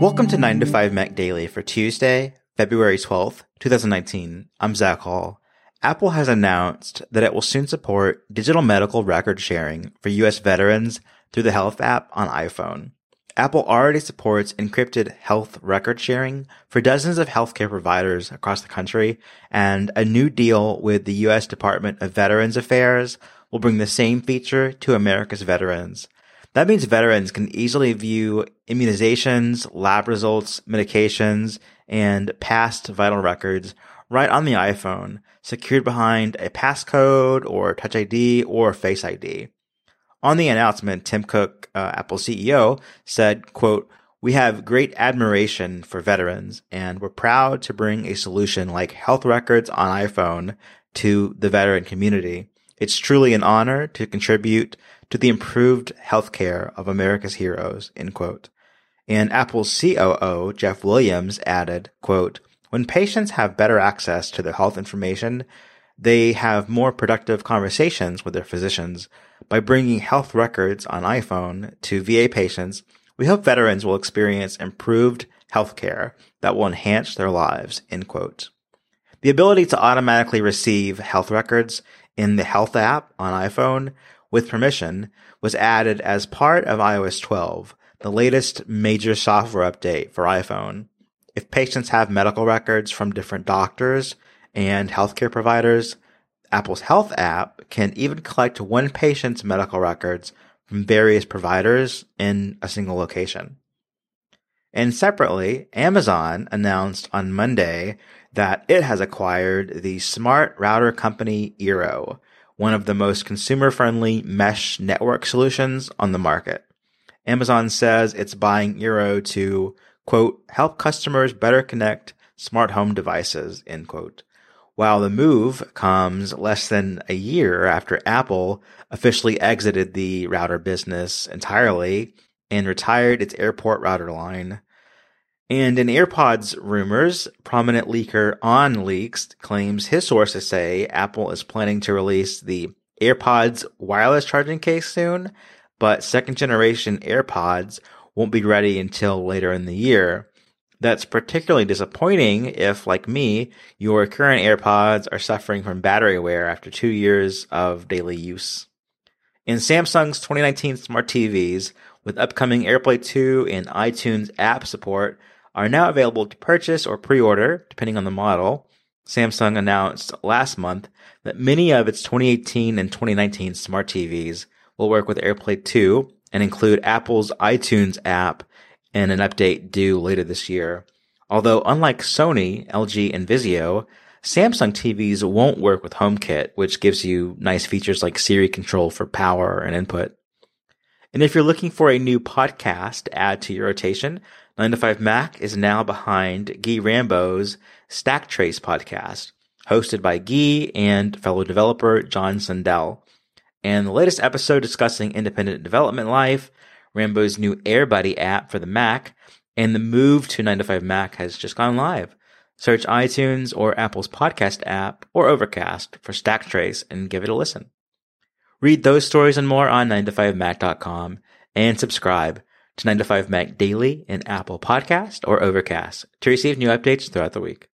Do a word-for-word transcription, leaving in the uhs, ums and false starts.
Welcome to nine to five Mac Daily for Tuesday, February twelfth, twenty nineteen. I'm Zach Hall. Apple has announced that it will soon support digital medical record sharing for U S veterans through the Health app on iPhone. Apple already supports encrypted health record sharing for dozens of healthcare providers across the country, and a new deal with the U S Department of Veterans Affairs will bring the same feature to America's veterans. That means veterans can easily view immunizations, lab results, medications, and past vital records right on the iPhone, secured behind a passcode or Touch I D or Face I D. On the announcement, Tim Cook, uh, Apple C E O, said, quote, "We have great admiration for veterans, and we're proud to bring a solution like health records on iPhone to the veteran community. It's truly an honor to contribute to the improved healthcare of America's heroes," end quote. And Apple's C O O, Jeff Williams, added, quote, "When patients have better access to their health information, they have more productive conversations with their physicians. By bringing health records on iPhone to V A patients, we hope veterans will experience improved healthcare that will enhance their lives," end quote. The ability to automatically receive health records in the Health app on iPhone with permission was added as part of i O S twelve, the latest major software update for iPhone. If patients have medical records from different doctors and healthcare providers, Apple's Health app can even collect one patient's medical records from various providers in a single location. And separately, Amazon announced on Monday that it has acquired the smart router company Eero, one of the most consumer-friendly mesh network solutions on the market. Amazon says it's buying Eero to, quote, "help customers better connect smart home devices," end quote. While the move comes less than a year after Apple officially exited the router business entirely and retired its airport router line. And in AirPods rumors, prominent leaker OnLeaks claims his sources say Apple is planning to release the AirPods wireless charging case soon, but second generation AirPods won't be ready until later in the year. That's particularly disappointing if, like me, your current AirPods are suffering from battery wear after two years of daily use. In Samsung's twenty nineteen smart T Vs, with upcoming AirPlay two and iTunes app support, are now available to purchase or pre-order, depending on the model. Samsung announced last month that many of its twenty eighteen and twenty nineteen smart T Vs will work with AirPlay two and include Apple's iTunes app and an update due later this year. Although unlike Sony, L G, and Vizio, Samsung T Vs won't work with HomeKit, which gives you nice features like Siri control for power and input. And if you're looking for a new podcast to add to your rotation, nine to five Mac is now behind Guy Rambo's Stack Trace podcast, hosted by Guy and fellow developer John Sundell. And the latest episode discussing independent development life, Rambo's new AirBuddy app for the Mac, and the move to nine to five Mac has just gone live. Search iTunes or Apple's podcast app or Overcast for Stack Trace and give it a listen. Read those stories and more on nine to five mac dot com and subscribe to nine to five Mac Daily in Apple Podcast or Overcast to receive new updates throughout the week.